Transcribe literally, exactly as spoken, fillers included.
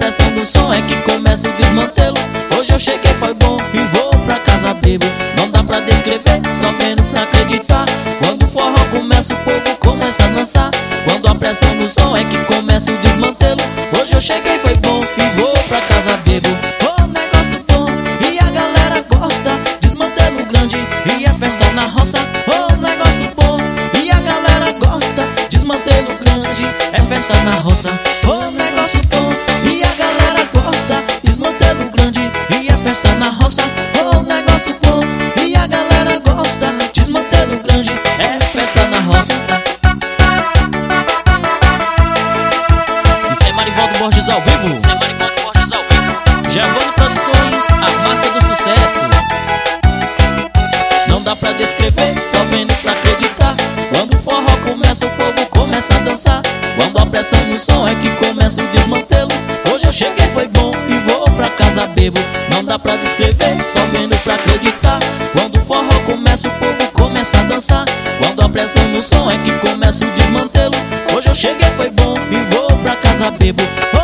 pressão do som é que começa o desmantelo. Hoje eu cheguei, foi bom e vou pra casa bebo. Não dá pra descrever, só vendo pra acreditar. Quando o forró começa, o povo começa a dançar. Quando a pressão do som é que começa o desmantelo. Hoje eu cheguei, foi bom e vou pra casa bebo. Oh, negócio bom e a galera gosta. Desmantelo grande e é festa na roça. Oh, negócio bom e a galera gosta. Desmantelo grande, é festa na roça. Oh, negócio bom e a galera gosta. Desmantelo grande e é festa na roça. Oh, negócio bom e a galera gosta. Desmantelo grande, é festa na roça. Isso é Marivaldo Borges ao vivo. Isso é Marivaldo Borges ao vivo. Giovanni Produções, a marca do sucesso. Não dá pra descrever, só vendo pra acreditar. Quando o forró começa, o povo começa a dançar. Quando a pressão no som é que começa o desmantelo. Hoje eu cheguei, foi bom e vou pra casa bebo. Não dá pra descrever, só vendo pra acreditar. Quando o forró começa, o povo começa a dançar. Quando a pressão no som é que começa o desmantelo. Hoje eu cheguei, foi bom e vou pra casa bebo.